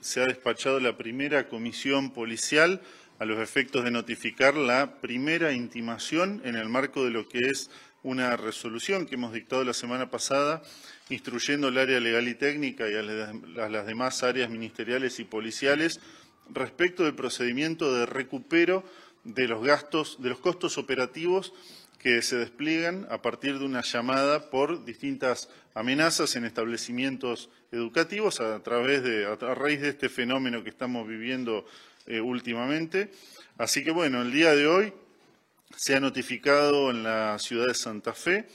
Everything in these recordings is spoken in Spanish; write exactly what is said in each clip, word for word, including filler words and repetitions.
se ha despachado la primera comisión policial a los efectos de notificar la primera intimación en el marco de lo que es una resolución que hemos dictado la semana pasada, instruyendo al área legal y técnica y a las demás áreas ministeriales y policiales respecto del procedimiento de recupero de los gastos, de los costos operativos que se despliegan a partir de una llamada por distintas amenazas en establecimientos educativos a través de, a raíz de este fenómeno que estamos viviendo eh, últimamente. Así que bueno, el día de hoy se ha notificado en la ciudad de Santa Fe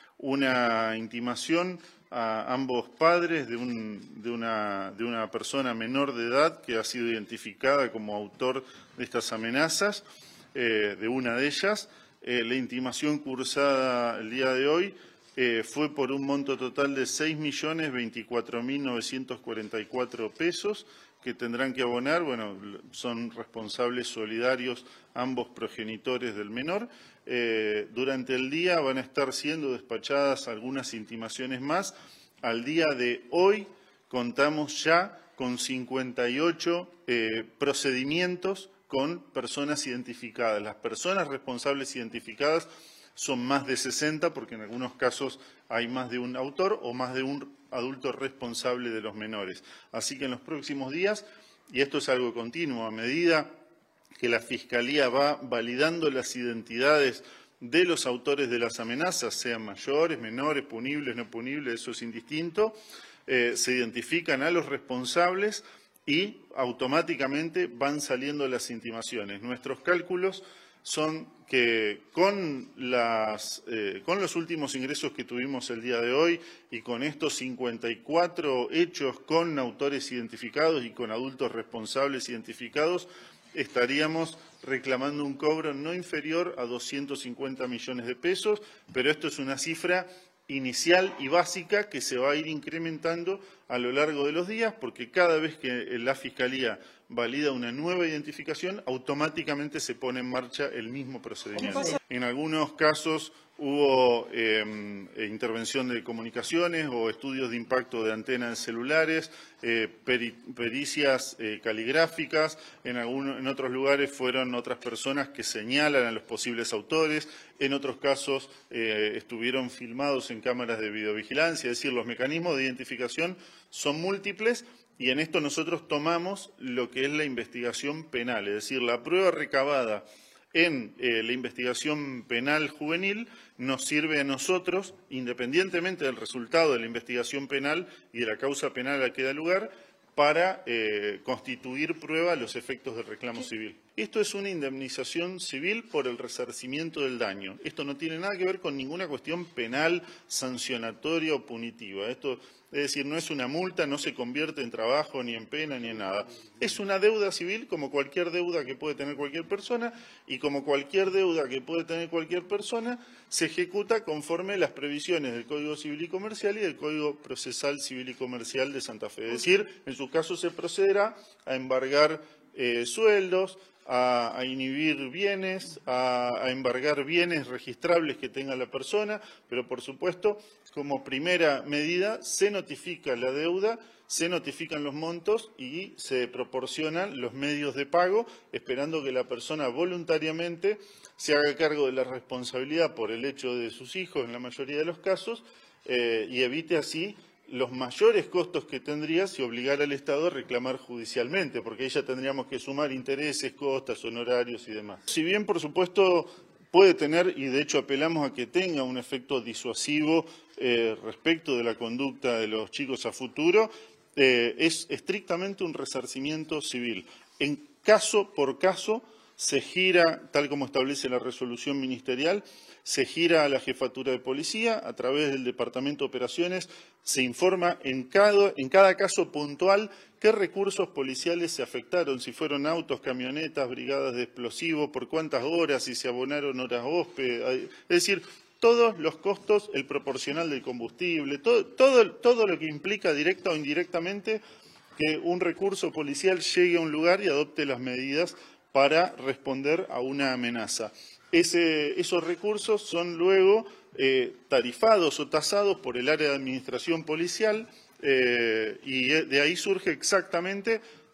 una intimación a ambos padres de, un, de, una, de una persona menor de edad que ha sido identificada como autor de estas amenazas, eh, de una de ellas. Eh, la intimación cursada el día de hoy eh, fue por un monto total de seis millones veinticuatro mil novecientos cuarenta y cuatro pesos que tendrán que abonar, bueno, son responsables solidarios ambos progenitores del menor. Eh, durante el día van a estar siendo despachadas algunas intimaciones más. Al día de hoy contamos ya con cincuenta y ocho eh, procedimientos con personas identificadas. Las personas responsables identificadas son más de sesenta, porque en algunos casos hay más de un autor o más de un adulto responsable de los menores. Así que en los próximos días, y esto es algo continuo, a medida que la Fiscalía va validando las identidades de los autores de las amenazas, sean mayores, menores, punibles, no punibles, eso es indistinto, eh, se identifican a los responsables y automáticamente van saliendo las intimaciones. Nuestros cálculos son que con, las, eh, con los últimos ingresos que tuvimos el día de hoy y con estos cincuenta y cuatro hechos con autores identificados y con adultos responsables identificados, estaríamos reclamando un cobro no inferior a doscientos cincuenta millones de pesos, pero esto es una cifra inicial y básica que se va a ir incrementando a lo largo de los días, porque cada vez que la Fiscalía valida una nueva identificación, automáticamente se pone en marcha el mismo procedimiento. En algunos casos hubo eh, intervención de comunicaciones o estudios de impacto de antenas de celulares, eh, peri pericias eh, caligráficas, en, algunos, en otros lugares fueron otras personas que señalan a los posibles autores, en otros casos eh, estuvieron filmados en cámaras de videovigilancia, es decir, los mecanismos de identificación son múltiples. Y en esto nosotros tomamos lo que es la investigación penal, es decir, la prueba recabada en eh, la investigación penal juvenil nos sirve a nosotros, independientemente del resultado de la investigación penal y de la causa penal a la que da lugar, para eh, constituir prueba a los efectos del reclamo civil. Esto es una indemnización civil por el resarcimiento del daño. Esto no tiene nada que ver con ninguna cuestión penal, sancionatoria o punitiva. Esto, es decir, no es una multa, no se convierte en trabajo, ni en pena, ni en nada. Es una deuda civil como cualquier deuda que puede tener cualquier persona, y como cualquier deuda que puede tener cualquier persona, se ejecuta conforme las previsiones del Código Civil y Comercial y del Código Procesal Civil y Comercial de Santa Fe. Es decir, en su caso se procederá a embargar eh, sueldos, a, a inhibir bienes, a, a embargar bienes registrables que tenga la persona, pero por supuesto, como primera medida, se notifica la deuda, se notifican los montos y se proporcionan los medios de pago, esperando que la persona voluntariamente se haga cargo de la responsabilidad por el hecho de sus hijos en la mayoría de los casos eh, y evite así los mayores costos que tendría si obligara al Estado a reclamar judicialmente, porque ahí ya tendríamos que sumar intereses, costas, honorarios y demás. Si bien, por supuesto, puede tener, y de hecho apelamos a que tenga un efecto disuasivo eh, respecto de la conducta de los chicos a futuro, eh, es estrictamente un resarcimiento civil. En caso por caso se gira, tal como establece la resolución ministerial, se gira a la Jefatura de Policía, a través del Departamento de Operaciones, se informa en cada, en cada caso puntual qué recursos policiales se afectaron, si fueron autos, camionetas, brigadas de explosivos, por cuántas horas, si se abonaron horas hospedaje, es decir, todos los costos, el proporcional del combustible, todo, todo, todo lo que implica directa o indirectamente que un recurso policial llegue a un lugar y adopte las medidas para responder a una amenaza. Ese, esos recursos son luego eh, tarifados o tasados por el área de administración policial eh, y de ahí surge exactamente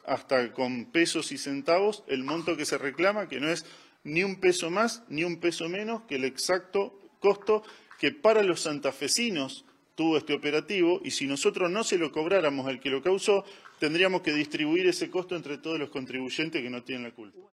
hasta con pesos y centavos el monto que se reclama, que no es ni un peso más ni un peso menos que el exacto costo que para los santafesinos tuvo este operativo, y si nosotros no se lo cobráramos al que lo causó, tendríamos que distribuir ese costo entre todos los contribuyentes que no tienen la culpa.